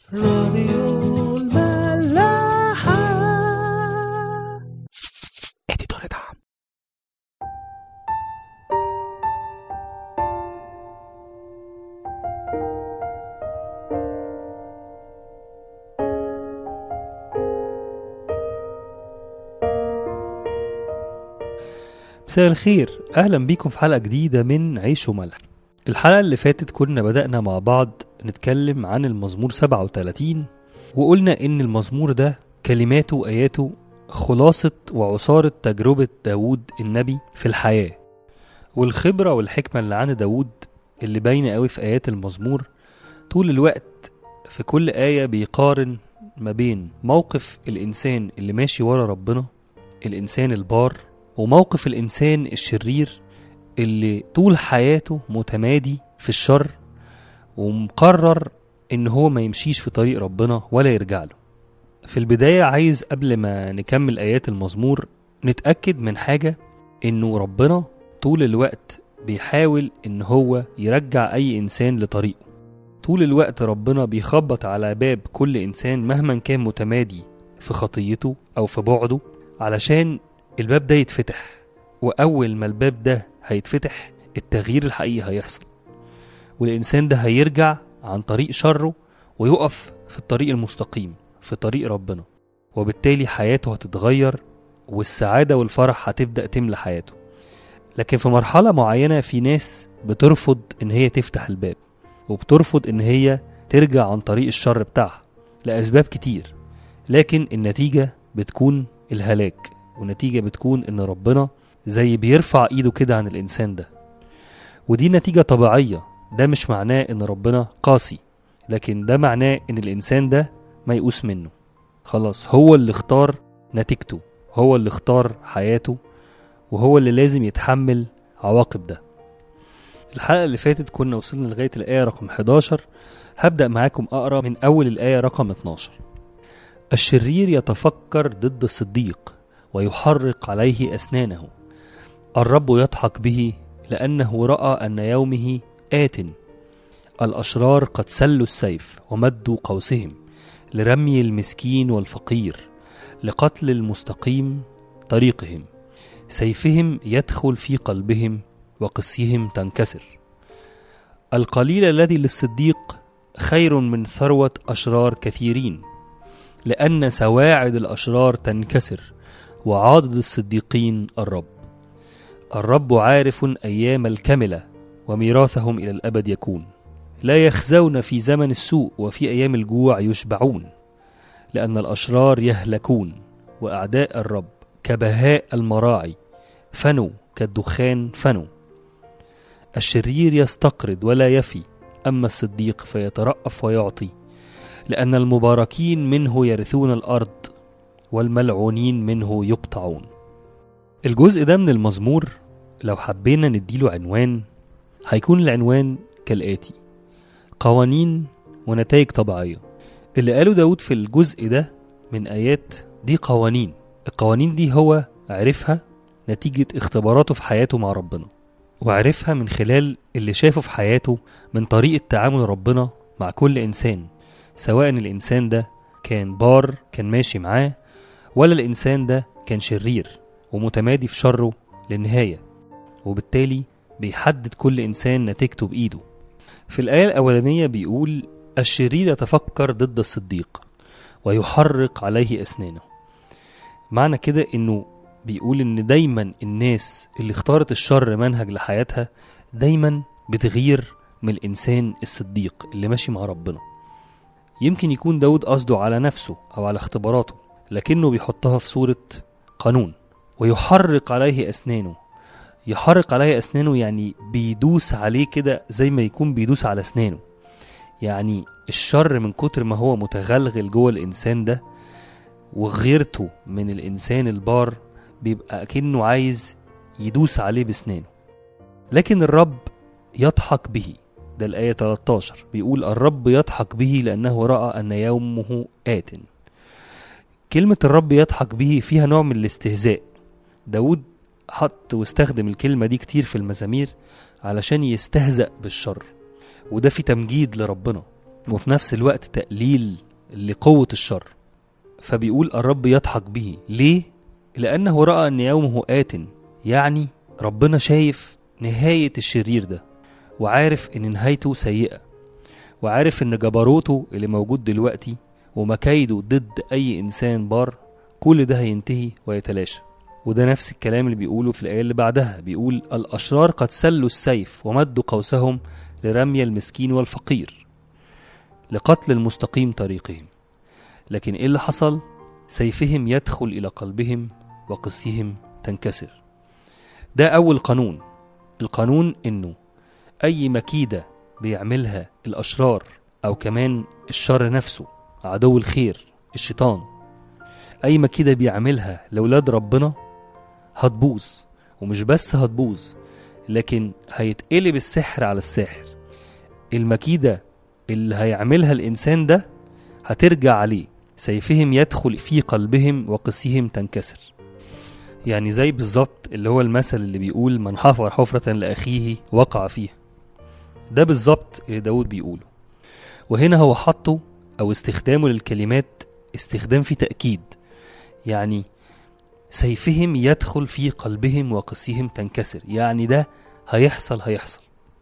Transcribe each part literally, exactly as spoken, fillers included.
راديو الملاحة. اديتور دعم. مساء الخير، اهلا بيكم في حلقة جديدة من عيش وملح. الحلقة اللي فاتت كنا بدأنا مع بعض نتكلم عن المزمور سبعة وثلاثين، وقلنا ان المزمور ده كلماته وآياته خلاصة وعصارة تجربة داود النبي في الحياة، والخبرة والحكمة اللي عند داود اللي باينة قوي في آيات المزمور. طول الوقت في كل آية بيقارن ما بين موقف الإنسان اللي ماشي ورا ربنا، الإنسان البار، وموقف الإنسان الشرير اللي طول حياته متمادي في الشر ومقرر إن هو ما يمشيش في طريق ربنا ولا يرجع له. في البداية عايز قبل ما نكمل آيات المزمور نتأكد من حاجة، إنه ربنا طول الوقت بيحاول إن هو يرجع أي إنسان لطريقه. طول الوقت ربنا بيخبط على باب كل إنسان مهما كان متمادي في خطيته أو في بعده، علشان الباب ده يتفتح. وأول ما الباب ده هيتفتح التغيير الحقيقي هيحصل، والإنسان ده هيرجع عن طريق شره ويقف في الطريق المستقيم في طريق ربنا، وبالتالي حياته هتتغير والسعادة والفرح هتبدأ تملى حياته. لكن في مرحلة معينة في ناس بترفض إن هي تفتح الباب، وبترفض إن هي ترجع عن طريق الشر بتاعها لأسباب كتير، لكن النتيجة بتكون الهلاك، والنتيجة بتكون إن ربنا زي بيرفع إيده كده عن الإنسان ده. ودي نتيجة طبيعية، ده مش معناه إن ربنا قاسي، لكن ده معناه إن الإنسان ده ما يقوس منه. خلاص هو اللي اختار نتيجته، هو اللي اختار حياته، وهو اللي لازم يتحمل عواقب ده. الحلقة اللي فاتت كنا وصلنا لغاية الآية رقم حداشر. هبدأ معاكم أقرأ من أول الآية رقم اتناشر. الشرير يتفكر ضد الصديق ويحرق عليه أسنانه، الرب يضحك به لأنه رأى أن يومه آت. الأشرار قد سلوا السيف ومدوا قوسهم لرمي المسكين والفقير، لقتل المستقيم طريقهم. سيفهم يدخل في قلبهم وقسيهم تنكسر. القليل الذي للصديق خير من ثروة أشرار كثيرين، لأن سواعد الأشرار تنكسر وعاضد الصديقين الرب. الرب عارف أيام الكملة وميراثهم إلى الأبد يكون. لا يخزون في زمن السوء وفي أيام الجوع يشبعون، لأن الأشرار يهلكون وأعداء الرب كبهاء المراعي فنوا كالدخان فنوا. الشرير يستقرض ولا يفي، أما الصديق فيترأف ويعطي، لأن المباركين منه يرثون الأرض والملعونين منه يقطعون. الجزء ده من المزمور لو حبينا نديله عنوان هيكون العنوان كالآتي: قوانين ونتائج طبيعية. اللي قاله داود في الجزء ده من آيات دي قوانين. القوانين دي هو عرفها نتيجة اختباراته في حياته مع ربنا، وعرفها من خلال اللي شافه في حياته من طريقة تعامل ربنا مع كل إنسان، سواء الإنسان ده كان بار كان ماشي معاه، ولا الإنسان ده كان شرير ومتمادي في شره للنهاية، وبالتالي بيحدد كل إنسان نتيجته بإيده. في الآية الأولانية بيقول: الشرير يتفكر ضد الصديق ويحرق عليه أسنانه. معنى كده إنه بيقول إن دايما الناس اللي اختارت الشر منهج لحياتها دايما بتغير من الإنسان الصديق اللي ماشي مع ربنا. يمكن يكون داود قصده على نفسه أو على اختباراته، لكنه بيحطها في صورة قانون. ويحرق عليه أسنانه. يحرق عليه أسنانه يعني بيدوس عليه كده زي ما يكون بيدوس على أسنانه. يعني الشر من كتر ما هو متغلغل جوه الإنسان ده وغيرته من الإنسان البار بيبقى كأنه عايز يدوس عليه بسنانه. لكن الرب يضحك به. ده الآية ثلاثة عشر بيقول: الرب يضحك به لأنه رأى أن يومه آت. كلمة الرب يضحك به فيها نوع من الاستهزاء. داود حط واستخدم الكلمة دي كتير في المزامير علشان يستهزأ بالشر، وده في تمجيد لربنا. وفي نفس الوقت تقليل لقوة الشر. فبيقول الرب يضحك به. ليه؟ لأنه رأى أن يومه آت، يعني ربنا شايف نهاية الشرير ده، وعارف أن نهايته سيئة، وعارف أن جبروته اللي موجود دلوقتي ومكايده ضد أي إنسان بار كل ده هينتهي ويتلاشى. وده نفس الكلام اللي بيقوله في الآية اللي بعدها، بيقول الأشرار قد سلوا السيف ومدوا قوسهم لرمي المسكين والفقير، لقتل المستقيم طريقهم. لكن إيه اللي حصل؟ سيفهم يدخل إلى قلبهم وقسيهم تنكسر. ده أول قانون. القانون إنه أي مكيدة بيعملها الأشرار أو كمان الشر نفسه عدو الخير الشيطان، أي مكيدة بيعملها لأولاد ربنا هتبوظ. ومش بس هتبوظ، لكن هيتقلب السحر على الساحر. المكيدة اللي هيعملها الإنسان ده هترجع عليه، سيفهم يدخل في قلبهم وقسيهم تنكسر. يعني زي بالظبط اللي هو المثل اللي بيقول من حفر حفرة لأخيه وقع فيها. ده بالظبط اللي داود بيقوله. وهنا هو حطه أو استخدامه للكلمات استخدام في تأكيد، يعني سيفهم يدخل في قلبهم وقسيهم تنكسر، يعني ده هيحصل هيحصل.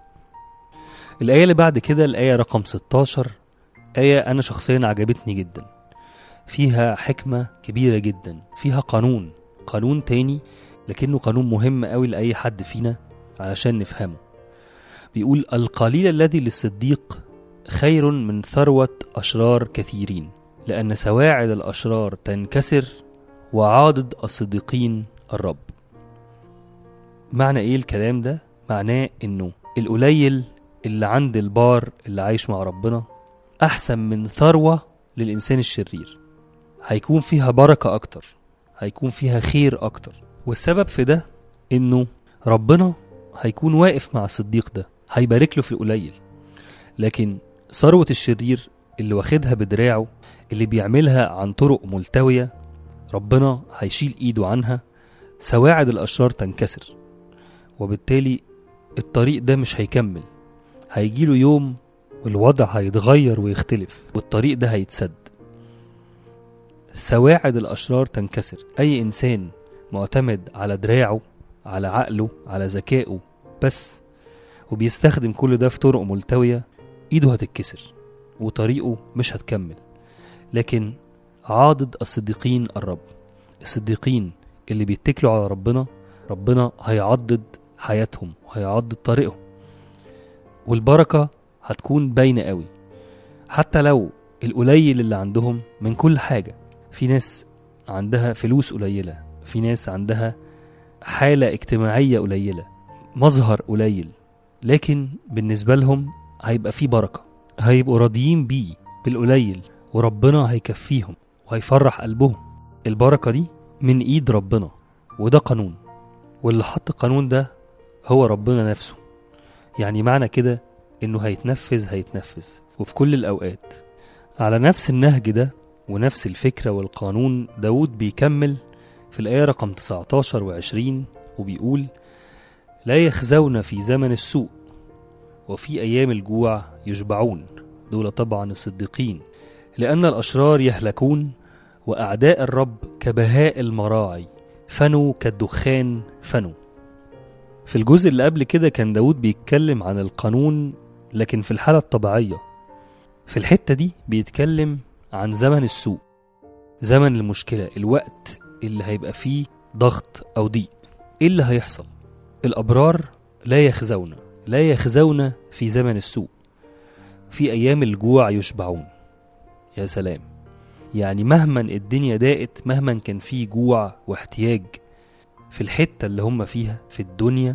الآية اللي بعد كده الآية رقم ستاشر، آية أنا شخصيا عجبتني جدا، فيها حكمة كبيرة جدا، فيها قانون قانون تاني لكنه قانون مهم قوي لأي حد فينا علشان نفهمه. بيقول القليل الذي للصديق خير من ثروة أشرار كثيرين، لأن سواعد الأشرار تنكسر وعاضد الصديقين الرب. معنى إيه الكلام ده؟ معناه إنه القليل اللي عند البار اللي عايش مع ربنا أحسن من ثروة للإنسان الشرير. هيكون فيها بركة أكتر، هيكون فيها خير أكتر. والسبب في ده إنه ربنا هيكون واقف مع الصديق ده، هيبارك له في القليل. لكن ثروة الشرير اللي واخدها بدراعه، اللي بيعملها عن طرق ملتوية، ربنا هيشيل إيده عنها، سواعد الأشرار تنكسر، وبالتالي الطريق ده مش هيكمل. هيجيله يوم الوضع هيتغير ويختلف والطريق ده هيتسد. سواعد الأشرار تنكسر. أي إنسان معتمد على دراعه، على عقله، على ذكائه بس، وبيستخدم كل ده في طرق ملتوية، إيده هتتكسر وطريقه مش هتكمل. لكن عاضد الصديقين الرب، الصديقين اللي بيتكلوا على ربنا، ربنا هيعضد حياتهم وهيعضد طريقهم، والبركة هتكون باينة قوي. حتى لو القليل اللي عندهم من كل حاجة، في ناس عندها فلوس قليلة، في ناس عندها حالة اجتماعية قليلة، مظهر قليل، لكن بالنسبة لهم هيبقى في بركة، هيبقوا راضيين بيه بالقليل، وربنا هيكفيهم وهيفرح قلبهم. البركة دي من ايد ربنا، وده قانون، واللي حط القانون ده هو ربنا نفسه. يعني معنى كده انه هيتنفذ هيتنفذ وفي كل الاوقات. على نفس النهج ده ونفس الفكرة والقانون، داود بيكمل في الآية رقم تسعتاشر وعشرين وبيقول لا يخزون في زمن السوء وفي أيام الجوع يشبعون. دول طبعا الصديقين. لأن الأشرار يهلكون وأعداء الرب كبهاء المراعي، فنوا كالدخان فنوا. في الجزء اللي قبل كده كان داود بيتكلم عن القانون، لكن في الحالة الطبيعية. في الحتة دي بيتكلم عن زمن السوء، زمن المشكلة، الوقت اللي هيبقى فيه ضغط أو ضيق. إيه اللي هيحصل؟ الأبرار لا يخزون، لا يخزون في زمن السوء، في أيام الجوع يشبعون. يا سلام! يعني مهما الدنيا ضاقت، مهما كان فيه جوع واحتياج في الحتة اللي هم فيها في الدنيا،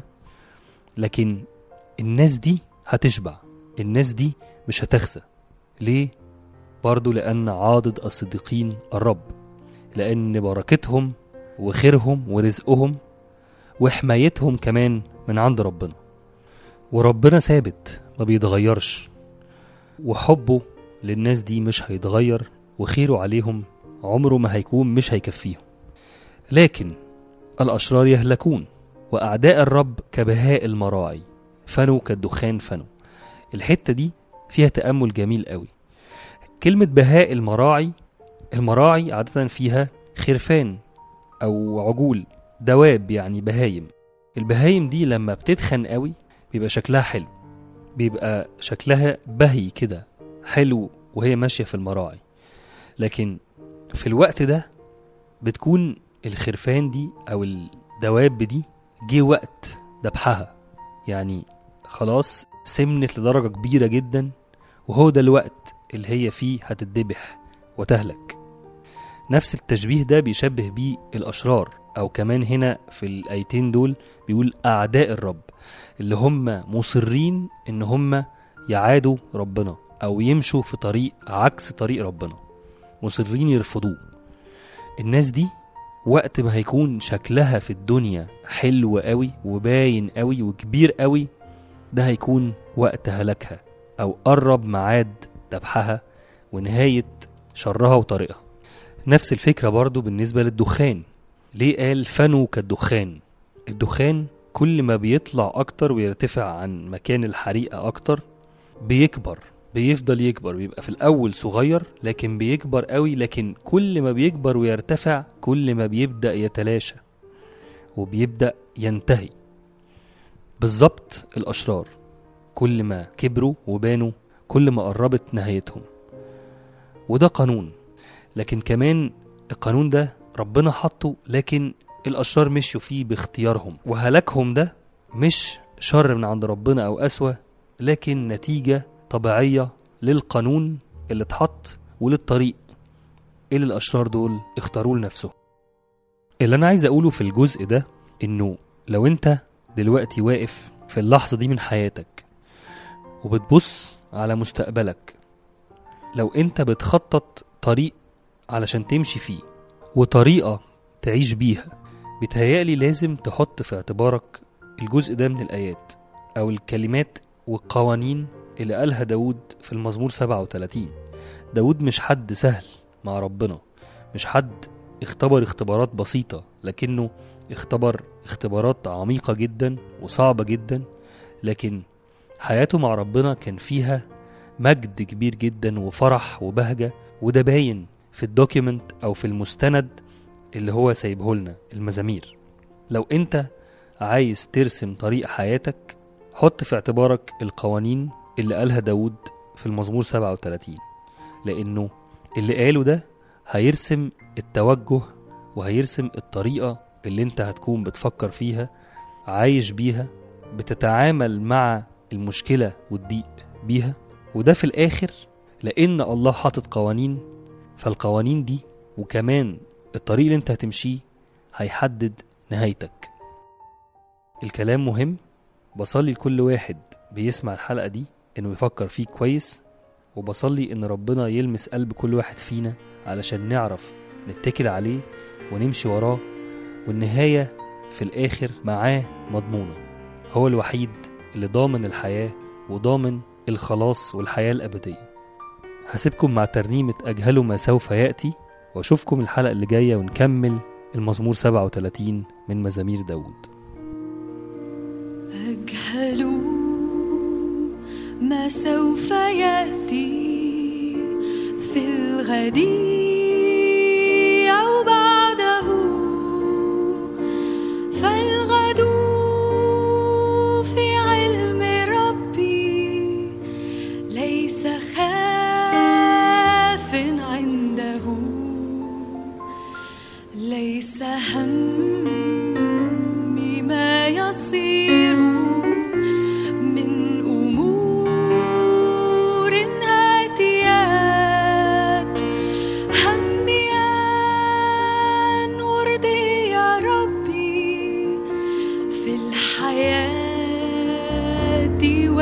لكن الناس دي هتشبع، الناس دي مش هتخزى. ليه؟ برضو لأن عاضد الصديقين الرب، لأن بركتهم وخيرهم ورزقهم وحمايتهم كمان من عند ربنا. وربنا ثابت ما بيتغيرش، وحبه للناس دي مش هيتغير، وخيره عليهم عمره ما هيكون مش هيكفيهم. لكن الأشرار يهلكون وأعداء الرب كبهاء المراعي، فنوا كالدخان فنوا. الحتة دي فيها تأمل جميل قوي. كلمة بهاء المراعي، المراعي عادة فيها خرفان أو عجول، دواب يعني بهايم. البهايم دي لما بتتخن قوي بيبقى شكلها حلو، بيبقى شكلها بهي كده حلو وهي ماشية في المراعي. لكن في الوقت ده بتكون الخرفان دي أو الدواب دي جه وقت ذبحها، يعني خلاص سمنت لدرجة كبيرة جدا، وهو ده الوقت اللي هي فيه هتتذبح وتهلك. نفس التشبيه ده بيشبه بيه الأشرار، أو كمان هنا في الآيتين دول بيقول أعداء الرب، اللي هم مصرين إن هم يعادوا ربنا أو يمشوا في طريق عكس طريق ربنا، مصرين يرفضوه. الناس دي وقت ما هيكون شكلها في الدنيا حلو قوي وباين قوي وكبير قوي، ده هيكون وقت هلاكها أو قرب معاد ذبحها ونهاية شرها وطريقها. نفس الفكرة برضو بالنسبة للدخان. ليه قال فنوا كالدخان؟ الدخان كل ما بيطلع أكتر ويرتفع عن مكان الحريقة أكتر بيكبر، بيفضل يكبر، بيبقى في الأول صغير لكن بيكبر قوي، لكن كل ما بيكبر ويرتفع كل ما بيبدأ يتلاشى وبيبدأ ينتهي. بالظبط الأشرار كل ما كبروا وبانوا كل ما قربت نهايتهم، وده قانون. لكن كمان القانون ده ربنا حطه، لكن الأشرار مشوا فيه باختيارهم، وهلاكهم ده مش شر من عند ربنا أو أسوأ، لكن نتيجة طبيعية للقانون اللي اتحط وللطريق اللي الأشرار دول اختاروا لنفسهم. اللي أنا عايز أقوله في الجزء ده إنه لو أنت دلوقتي واقف في اللحظة دي من حياتك وبتبص على مستقبلك، لو أنت بتخطط طريق علشان تمشي فيه وطريقة تعيش بيها، بتهيألي لازم تحط في اعتبارك الجزء ده من الآيات أو الكلمات والقوانين اللي قالها داود في المزمور سبعة وثلاثين. داود مش حد سهل مع ربنا، مش حد اختبر اختبارات بسيطة، لكنه اختبر اختبارات عميقة جدا وصعبة جدا، لكن حياته مع ربنا كان فيها مجد كبير جدا وفرح وبهجة، وده باين في الدوكيمنت أو في المستند اللي هو سايبه لنا المزامير. لو انت عايز ترسم طريق حياتك حط في اعتبارك القوانين اللي قالها داود في المزمور سبعة وثلاثين، لأنه اللي قاله ده هيرسم التوجه وهيرسم الطريقة اللي انت هتكون بتفكر فيها، عايش بيها، بتتعامل مع المشكلة والضيق بيها. وده في الآخر لأن الله حاطط قوانين، فالقوانين دي وكمان الطريق اللي انت هتمشيه هيحدد نهايتك. الكلام مهم، بصلي لكل واحد بيسمع الحلقة دي انه يفكر فيه كويس، وبصلي ان ربنا يلمس قلب كل واحد فينا علشان نعرف نتكل عليه ونمشي وراه، والنهاية في الآخر معاه مضمونة. هو الوحيد اللي ضامن الحياة وضامن الخلاص والحياة الأبدية. هسيبكم مع ترنيمة أجهلوا ما سوف يأتي، واشوفكم الحلقة اللي جاية ونكمل المزمور سبعة وثلاثين من مزامير داود. أجهلوا ما سوف يأتي في الغد أو بعده، فالغد في علم ربي ليس خاف عنده، ليس همي ما يصير من أمور هاتيات، همي أن أرضي يا ربي في الحياة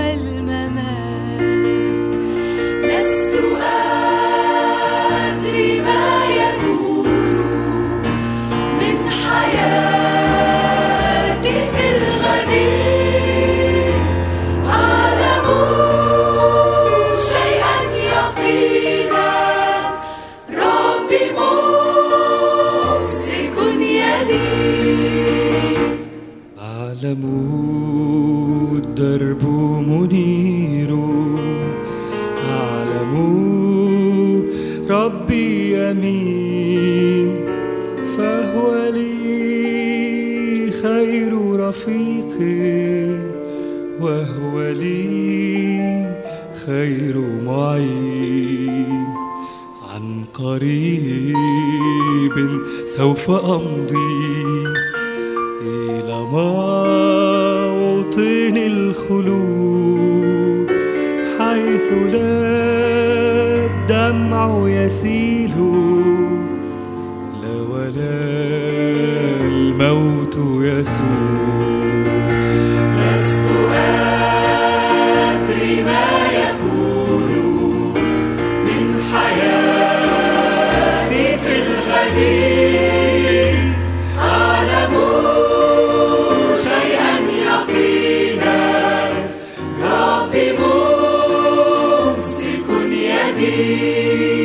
والممات. لست أدري ما يكون من حياتي ربي يمين، فهو لي خير رفيق، وهو لي خير معين. عن قريب سوف أمضي إلى موطن الخلود، حيث لا الدمع يسيل، لا ولا الموت يسود. لست أدري ما يكون من حياتي في الغد، أعلم شيئا يقينا، ربي ممسك يدي.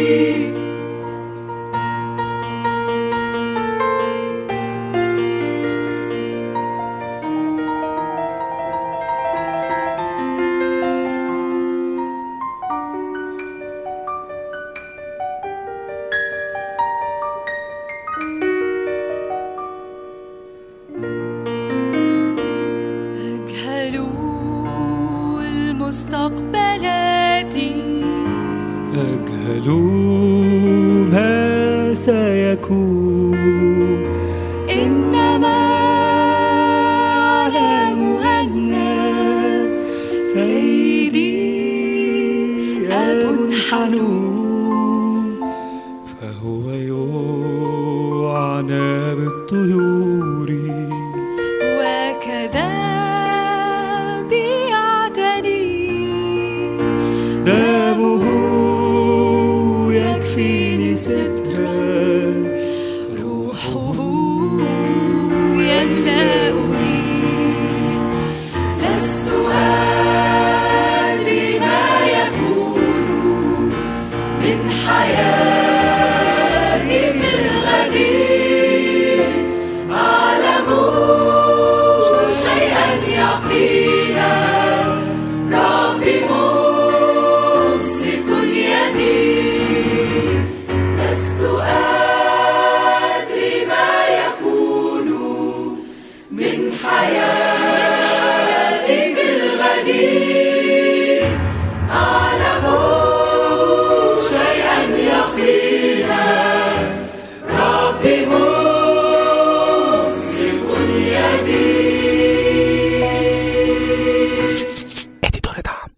مستقبلاتي، أجهل ما سيكون، إنما أعلم أن سيدي أب حنون، فهو يعنى بالطيور، وكذا دمه يكفيني سترا، روحه يملأني. لست أدري ما يكون من حياتي